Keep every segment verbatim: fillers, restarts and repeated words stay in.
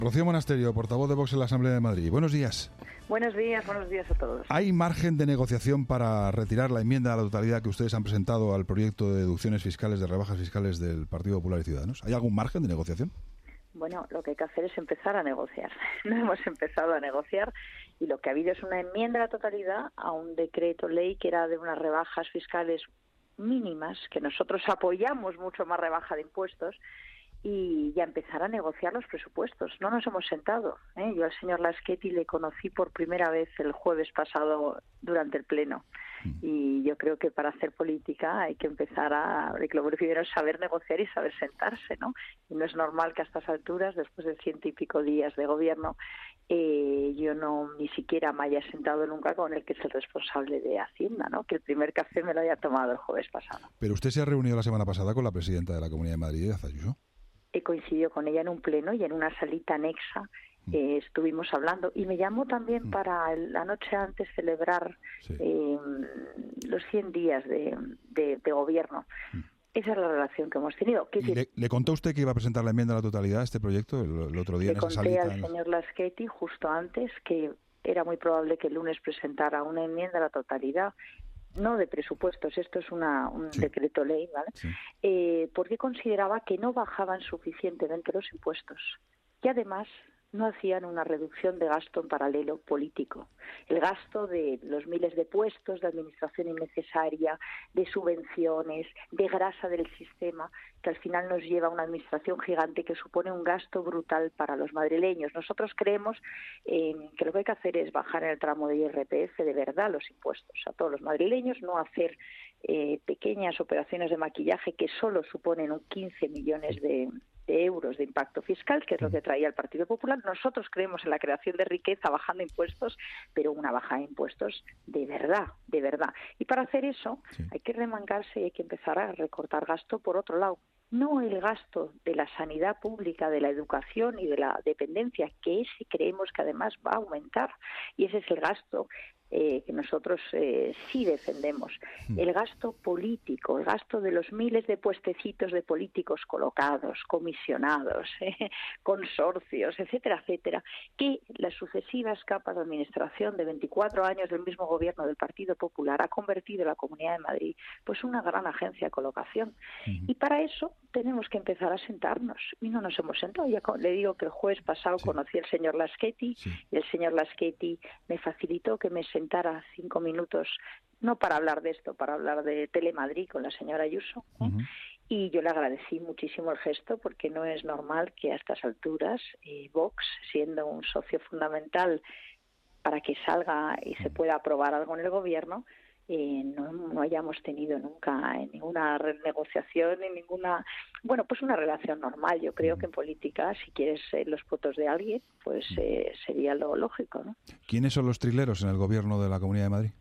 Rocío Monasterio, portavoz de Vox en la Asamblea de Madrid. Buenos días. Buenos días, buenos días a todos. ¿Hay margen de negociación para retirar la enmienda a la totalidad que ustedes han presentado al proyecto de deducciones fiscales, de rebajas fiscales del Partido Popular y Ciudadanos? ¿Hay algún margen de negociación? Bueno, lo que hay que hacer es empezar a negociar. No hemos empezado a negociar y lo que ha habido es una enmienda a la totalidad a un decreto ley que era de unas rebajas fiscales mínimas, que nosotros apoyamos mucho más rebaja de impuestos, y ya empezar a negociar los presupuestos. No nos hemos sentado, ¿eh? Yo al señor Laschetti le conocí por primera vez el jueves pasado durante el Pleno. Y yo creo que para hacer política hay que empezar a... Lo primero es saber negociar y saber sentarse, ¿no? Y no es normal que a estas alturas, después de ciento y pico días de gobierno, eh, yo no ni siquiera me haya sentado nunca con el que es el responsable de Hacienda, ¿no? Que el primer café me lo haya tomado el jueves pasado. Pero usted se ha reunido la semana pasada con la presidenta de la Comunidad de Madrid, Ayuso. He coincidido con ella en un pleno y en una salita anexa eh, estuvimos hablando. Y me llamó también mm. para el, la noche antes celebrar sí. eh, los cien días de, de, de gobierno. Mm. Esa es la relación que hemos tenido. ¿Y le, le contó usted que iba a presentar la enmienda a la totalidad a este proyecto el, el otro día le en esa salita? Le conté al señor Laschetti justo antes que era muy probable que el lunes presentara una enmienda a la totalidad. No de presupuestos, esto es una, un sí. decreto ley, ¿vale? Sí. Eh, porque consideraba que no bajaban suficientemente los impuestos y además no hacían una reducción de gasto en paralelo político. El gasto de los miles de puestos, de administración innecesaria, de subvenciones, de grasa del sistema, que al final nos lleva a una administración gigante que supone un gasto brutal para los madrileños. Nosotros creemos eh, que lo que hay que hacer es bajar en el tramo de I R P F de verdad los impuestos a todos los madrileños, no hacer eh, pequeñas operaciones de maquillaje que solo suponen un quince millones de de euros de impacto fiscal, que es lo que traía el Partido Popular. Nosotros creemos en la creación de riqueza bajando impuestos, pero una bajada de impuestos de verdad, de verdad. Y para hacer eso sí. hay que remangarse y hay que empezar a recortar gasto por otro lado. No el gasto de la sanidad pública, de la educación y de la dependencia, que ese creemos que además va a aumentar. Y ese es el gasto Eh, que nosotros eh, sí defendemos. El gasto político, el gasto de los miles de puestecitos de políticos colocados, comisionados, eh, consorcios, etcétera, etcétera, que las sucesivas capas de administración de veinticuatro años del mismo gobierno del Partido Popular ha convertido en la Comunidad de Madrid pues una gran agencia de colocación. Uh-huh. Y para eso tenemos que empezar a sentarnos. Y no nos hemos sentado. Ya le digo que el jueves pasado sí. conocí al señor Laschetti sí. y el señor Laschetti me facilitó que me sentara cinco minutos, no para hablar de esto, para hablar de Telemadrid con la señora Ayuso. ¿eh? Uh-huh. Y yo le agradecí muchísimo el gesto porque no es normal que a estas alturas eh, Vox, siendo un socio fundamental para que salga y se pueda aprobar algo en el gobierno, Eh, no, no hayamos tenido nunca ninguna renegociación ni ninguna, bueno, pues una relación normal. Yo creo que en política, si quieres eh, los votos de alguien, pues eh, sería lo lógico, ¿no? ¿Quiénes son los trileros en el gobierno de la Comunidad de Madrid?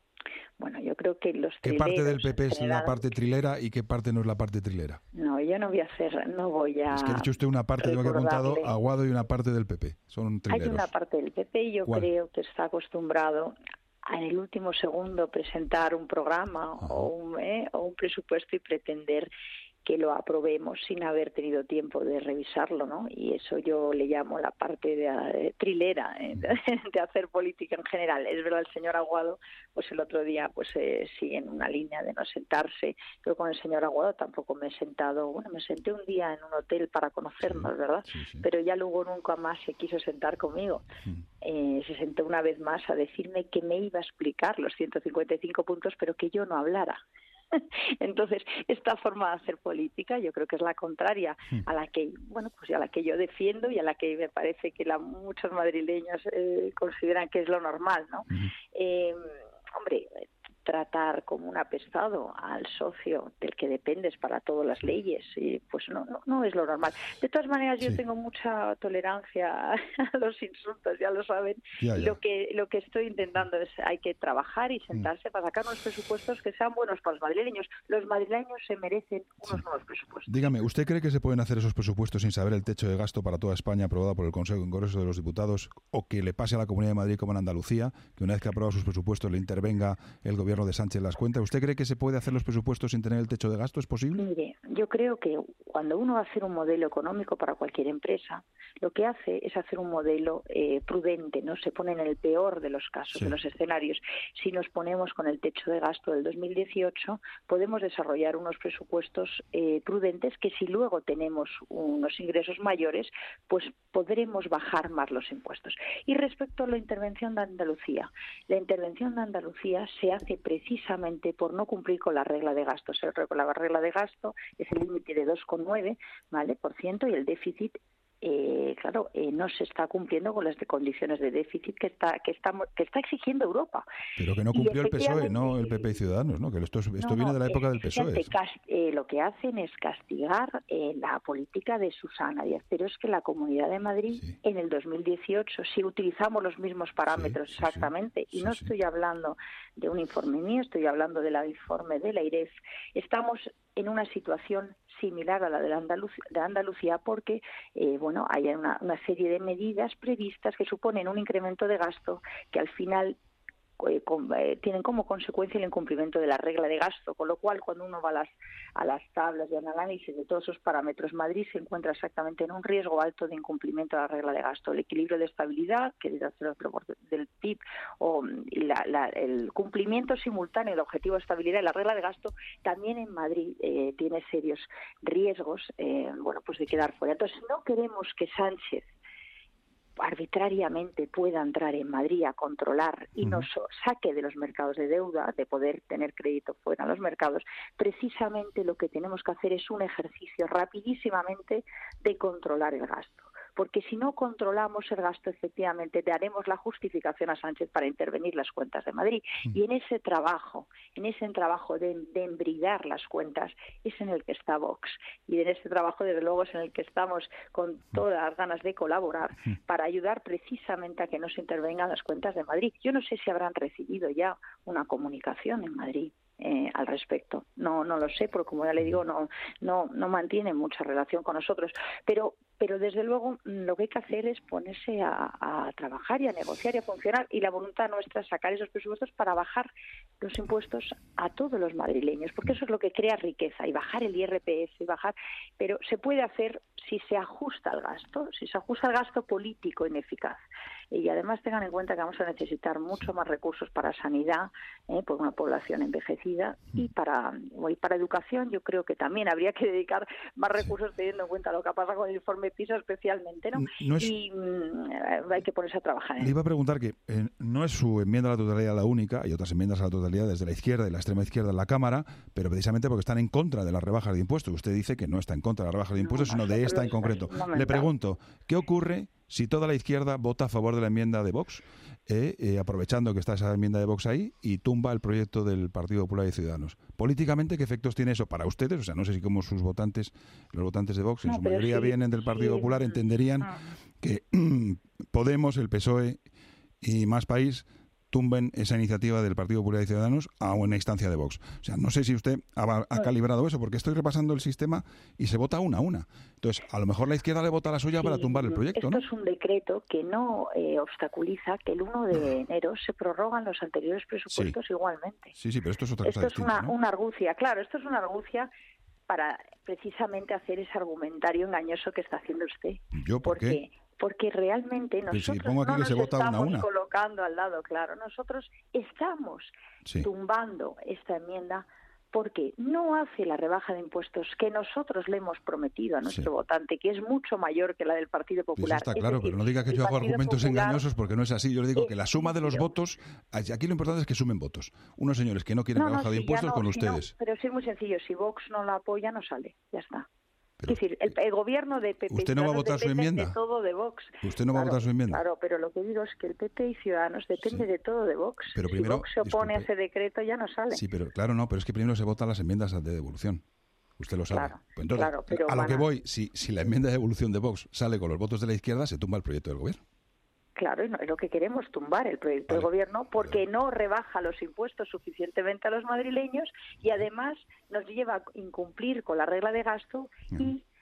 Bueno, yo creo que los ¿Qué parte del P P es general... la parte trilera y qué parte no es la parte trilera? No, yo no voy a hacer, no voy a... Es que ha dicho usted una parte, tengo que apuntado, Aguado y una parte del P P. Son trileros. Hay una parte del P P y yo ¿Cuál? creo que está acostumbrado en el último segundo presentar un programa o un, eh, o un presupuesto y pretender que lo aprobemos sin haber tenido tiempo de revisarlo, ¿no? Y eso yo le llamo la parte de, de trilera, eh, de, de hacer política en general. Es verdad, el señor Aguado, pues el otro día pues eh, sigue en una línea de no sentarse. Yo con el señor Aguado tampoco me he sentado, bueno, me senté un día en un hotel para conocernos, sí, ¿verdad? Sí, sí. Pero ya luego nunca más se quiso sentar conmigo. Sí. Eh, se sentó una vez más a decirme que me iba a explicar los ciento cincuenta y cinco puntos, pero que yo no hablara. Entonces, esta forma de hacer política yo creo que es la contraria a la que, bueno, pues a la que yo defiendo y a la que me parece que la, muchos madrileños eh, consideran que es lo normal, ¿no? Uh-huh. Eh, hombre, tratar como un apestado al socio del que dependes para todas las leyes, y pues no, no, no es lo normal. De todas maneras, yo sí. tengo mucha tolerancia a los insultos, ya lo saben. Ya, ya. Lo que lo que estoy intentando es, hay que trabajar y sentarse mm. para sacar unos presupuestos que sean buenos para los madrileños. Los madrileños se merecen unos sí. nuevos presupuestos. Dígame, ¿usted cree que se pueden hacer esos presupuestos sin saber el techo de gasto para toda España aprobado por el Consejo en Congreso de los Diputados, o que le pase a la Comunidad de Madrid como en Andalucía, que una vez que ha aprobado sus presupuestos le intervenga el gobierno gobierno de Sánchez las cuentas. ¿Usted cree que se puede hacer los presupuestos sin tener el techo de gasto? ¿Es posible? Mire, yo creo que cuando uno va a hacer un modelo económico para cualquier empresa, lo que hace es hacer un modelo eh, prudente, ¿no? Se pone en el peor de los casos, sí. de los escenarios. Si nos ponemos con el techo de gasto del dos mil dieciocho, podemos desarrollar unos presupuestos eh, prudentes que si luego tenemos unos ingresos mayores, pues podremos bajar más los impuestos. Y respecto a la intervención de Andalucía, la intervención de Andalucía se hace precisamente por no cumplir con la regla de gasto. La regla de gasto es el límite de dos coma nueve, ¿vale?, por ciento, y el déficit Eh, claro, eh, no se está cumpliendo con las condiciones de déficit que está que está que está exigiendo Europa. Pero que no cumplió el P S O E, no el P P y Ciudadanos, ¿no? Que esto, esto no, viene de la época del P S O E. Eh, lo que hacen es castigar eh, la política de Susana Díaz, pero es que la Comunidad de Madrid sí. en el dos mil dieciocho, si utilizamos los mismos parámetros sí, sí, exactamente, sí, y no sí, estoy sí. hablando de un informe mío, estoy hablando del informe de la I R E F, estamos en una situación similar a la de, la Andalucía, de Andalucía porque eh, bueno, hay una, una serie de medidas previstas que suponen un incremento de gasto que al final eh, con, eh, tienen como consecuencia el incumplimiento de la regla de gasto, con lo cual cuando uno va a las, a las tablas de análisis de todos esos parámetros, Madrid se encuentra exactamente en un riesgo alto de incumplimiento de la regla de gasto. El equilibrio de estabilidad, que es del P I B, o y la, la, el cumplimiento simultáneo del objetivo de estabilidad y la regla de gasto, también en Madrid eh, tiene serios riesgos eh, bueno, pues de quedar fuera. Entonces, no queremos que Sánchez arbitrariamente pueda entrar en Madrid a controlar y nos saque de los mercados de deuda, de poder tener crédito fuera de los mercados. Precisamente lo que tenemos que hacer es un ejercicio rapidísimamente de controlar el gasto. Porque si no controlamos el gasto, efectivamente, daremos la justificación a Sánchez para intervenir las cuentas de Madrid. Y en ese trabajo, en ese trabajo de, de embridar las cuentas, es en el que está Vox. Y en ese trabajo, desde luego, es en el que estamos con todas las ganas de colaborar para ayudar precisamente a que no se intervengan las cuentas de Madrid. Yo no sé si habrán recibido ya una comunicación en Madrid Eh, al respecto. No no lo sé, porque como ya le digo, no no no mantiene mucha relación con nosotros. Pero pero desde luego lo que hay que hacer es ponerse a, a trabajar y a negociar y a funcionar, y la voluntad nuestra es sacar esos presupuestos para bajar los impuestos a todos los madrileños, porque eso es lo que crea riqueza, y bajar el I R P F y bajar, pero se puede hacer si se ajusta al gasto, si se ajusta al gasto político ineficaz. Y además tengan en cuenta que vamos a necesitar mucho más recursos para sanidad, eh, por una población envejecida, y para y para educación yo creo que también habría que dedicar más recursos, teniendo en cuenta lo que pasa con el informe PISA especialmente, ¿no? no es, y mm, hay que ponerse a trabajar en Le iba a preguntar que eh, no es su enmienda a la totalidad la única, hay otras enmiendas a la totalidad desde la izquierda y la extrema izquierda en la Cámara, pero precisamente porque están en contra de las rebajas de impuestos. Usted dice que no está en contra de las rebajas de impuestos, no, sino de esta en concreto. Le pregunto, ¿qué ocurre si toda la izquierda vota a favor de la enmienda de Vox, eh, eh, aprovechando que está esa enmienda de Vox ahí, y tumba el proyecto del Partido Popular y Ciudadanos? Políticamente, ¿qué efectos tiene eso para ustedes? O sea, no sé si como sus votantes, los votantes de Vox, en no, su mayoría sí, vienen del Partido sí. Popular, entenderían ah. que Podemos, el P S O E y Más País tumben esa iniciativa del Partido Popular y Ciudadanos a una instancia de Vox. O sea, no sé si usted ha, ha calibrado eso, porque estoy repasando el sistema y se vota una a una. Entonces, a lo mejor la izquierda le vota la suya sí, para tumbar el proyecto, esto ¿no? Es un decreto que no eh, obstaculiza que el uno de enero se prorrogan los anteriores presupuestos sí. igualmente. Sí, sí, pero esto es otra esto cosa es distinta, una, ¿no? una argucia, claro, esto es una argucia para precisamente hacer ese argumentario engañoso que está haciendo usted. ¿Yo por porque, qué? Porque realmente nosotros si pongo aquí no que nos se vota estamos una a una. colocando al lado, claro. Nosotros estamos sí. tumbando esta enmienda porque no hace la rebaja de impuestos que nosotros le hemos prometido a nuestro sí. votante, que es mucho mayor que la del Partido Popular. Eso está claro, decir, pero no diga que yo hago argumentos Popular engañosos, porque no es así. Yo le digo que la suma de los pero, votos, aquí lo importante es que sumen votos. Unos señores que no quieren no, rebaja no, de si impuestos no, con si ustedes. No, pero sí es muy sencillo, si Vox no la apoya, no sale, ya está. Pero, es decir, el, el gobierno de P P ¿Usted no va a votar su enmienda? De todo de Vox. ¿Usted no va claro, a votar su enmienda? Claro, pero lo que digo es que el P P y Ciudadanos depende sí. de todo de Vox. Pero primero, si Vox se opone disculpe, a ese decreto, ya no sale. Sí, pero claro, no, pero es que primero se votan las enmiendas de devolución. Usted lo sabe. Claro, pues entonces, claro, pero a lo van que a... voy, si, si la enmienda de devolución de Vox sale con los votos de la izquierda, se tumba el proyecto del gobierno. Claro, y no es lo que queremos, tumbar el proyecto vale. del gobierno, porque vale. no rebaja los impuestos suficientemente a los madrileños y además nos lleva a incumplir con la regla de gasto uh-huh. y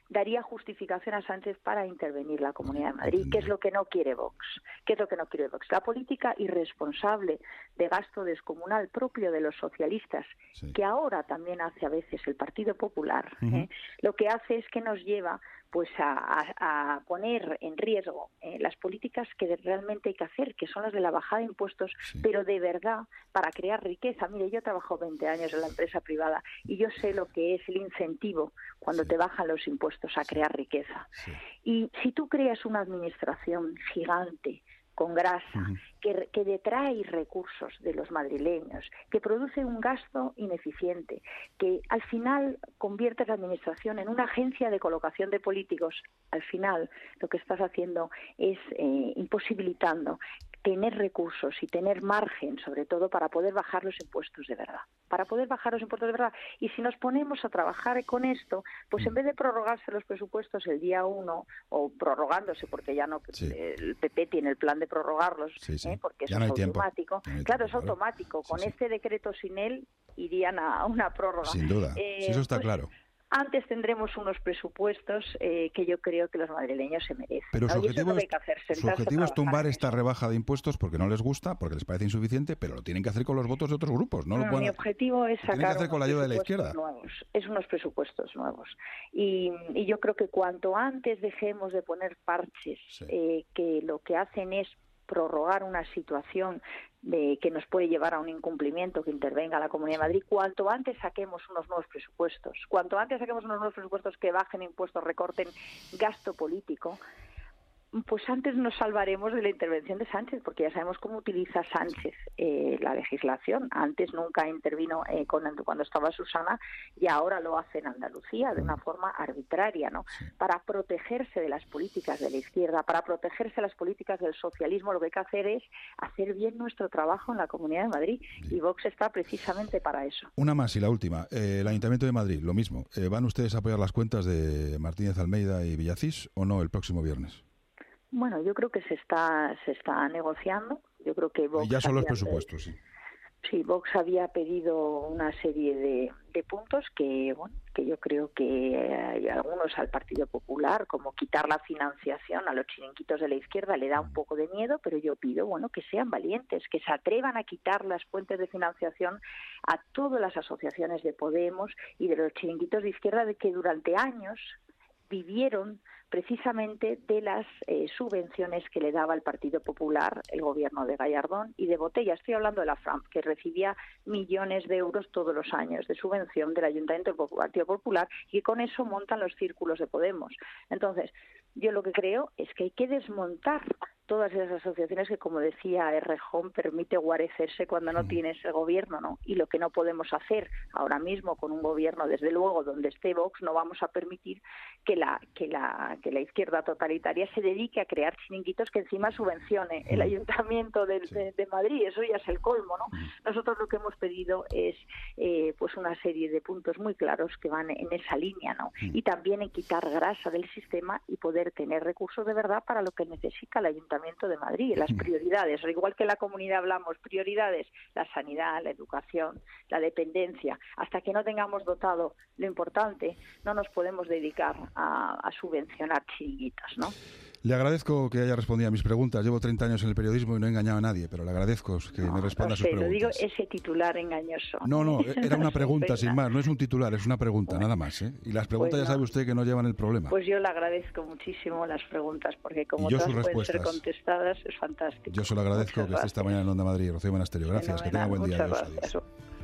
daría justificación a Sánchez para intervenir la Comunidad de Madrid. ¿Qué es lo que no quiere Vox? ¿Qué es lo que no quiere Vox? La política irresponsable de gasto descomunal propio de los socialistas, sí. que ahora también hace a veces el Partido Popular, uh-huh. ¿eh? lo que hace es que nos lleva pues a, a, a poner en riesgo eh, las políticas que realmente hay que hacer, que son las de la bajada de impuestos, sí. pero de verdad para crear riqueza. Mire, yo he trabajado veinte años en la empresa privada y yo sé lo que es el incentivo cuando sí. te bajan los impuestos a crear riqueza. Sí. Y si tú creas una administración gigante, con grasa, uh-huh. que, que detrae recursos de los madrileños, que produce un gasto ineficiente, que al final convierte la administración en una agencia de colocación de políticos, al final lo que estás haciendo es eh, imposibilitando tener recursos y tener margen, sobre todo, para poder bajar los impuestos de verdad. Para poder bajar los impuestos de verdad. Y si nos ponemos a trabajar con esto, pues en vez de prorrogarse los presupuestos el día uno, o prorrogándose, porque ya no, sí. el P P tiene el plan de prorrogarlos, sí, sí. ¿eh? porque ya eso no es tiempo. automático. No claro, tiempo, es automático. Sí, con sí. este decreto sin él irían a una prórroga. Sin duda. Eh, sí, eso está pues, claro. Antes tendremos unos presupuestos eh, que yo creo que los madrileños se merecen. Pero ¿no? su objetivo, no es, hacer, su objetivo es tumbar esta rebaja de impuestos porque no les gusta, porque les parece insuficiente, pero lo tienen que hacer con los votos de otros grupos. No, no lo pueden, mi objetivo es sacar que hacer con la ayuda de la izquierda. Nuevos, es unos presupuestos nuevos. Y, y yo creo que cuanto antes dejemos de poner parches sí. eh, que lo que hacen es prorrogar una situación de que nos puede llevar a un incumplimiento que intervenga la Comunidad de Madrid, cuanto antes saquemos unos nuevos presupuestos, cuanto antes saquemos unos nuevos presupuestos que bajen impuestos, recorten gasto político, pues antes nos salvaremos de la intervención de Sánchez, porque ya sabemos cómo utiliza Sánchez eh, la legislación. Antes nunca intervino eh, con, cuando estaba Susana y ahora lo hace en Andalucía de una forma arbitraria, ¿no? Sí. Para protegerse de las políticas de la izquierda, para protegerse de las políticas del socialismo, lo que hay que hacer es hacer bien nuestro trabajo en la Comunidad de Madrid sí. y Vox está precisamente para eso. Una más y la última. Eh, el Ayuntamiento de Madrid, lo mismo. Eh, ¿Van ustedes a apoyar las cuentas de Martínez Almeida y Villacís o no el próximo viernes? Bueno, yo creo que se está se está negociando. Yo creo que Vox y ya son los había, presupuestos, sí. Sí, Vox había pedido una serie de, de puntos que, bueno, que yo creo que hay algunos al Partido Popular, como quitar la financiación a los chiringuitos de la izquierda, le da un poco de miedo, pero yo pido, bueno, que sean valientes, que se atrevan a quitar las fuentes de financiación a todas las asociaciones de Podemos y de los chiringuitos de izquierda de que durante años vivieron precisamente de las eh, subvenciones que le daba el Partido Popular, el gobierno de Gallardón y de Botella. Estoy hablando de la F R A M, que recibía millones de euros todos los años de subvención del Ayuntamiento del Partido Popular y con eso montan los círculos de Podemos. Entonces, yo lo que creo es que hay que desmontar todas esas asociaciones que, como decía Errejón, permite guarecerse cuando no tienes el gobierno, ¿no? Y lo que no podemos hacer ahora mismo con un gobierno, desde luego, donde esté Vox, no vamos a permitir que la que la que la izquierda totalitaria se dedique a crear chiringuitos que encima subvencione el Ayuntamiento de, de, de Madrid. Eso ya es el colmo, ¿no? Nosotros lo que hemos pedido es eh, pues una serie de puntos muy claros que van en esa línea, ¿no? Y también en quitar grasa del sistema y poder tener recursos de verdad para lo que necesita el Ayuntamiento de Madrid, las prioridades, o igual que en la comunidad hablamos, prioridades, la sanidad, la educación, la dependencia. Hasta que no tengamos dotado lo importante, no nos podemos dedicar a, a subvencionar chiringuitos, ¿no? Le agradezco que haya respondido a mis preguntas. Llevo treinta años en el periodismo y no he engañado a nadie, pero le agradezco que no, me responda no a sé, sus preguntas. Lo digo ese titular engañoso. No, no, era una pregunta sin más, no es un titular, es una pregunta, bueno, nada más, ¿eh? Y las preguntas pues no. Ya sabe usted que no llevan el problema. Pues yo le agradezco muchísimo las preguntas, porque como todas pueden ser contestadas, es fantástico. Yo se lo agradezco. Muchas que esté esta mañana en Onda Madrid, Rocío Monasterio. Gracias, que tenga buen día. Muchas gracias.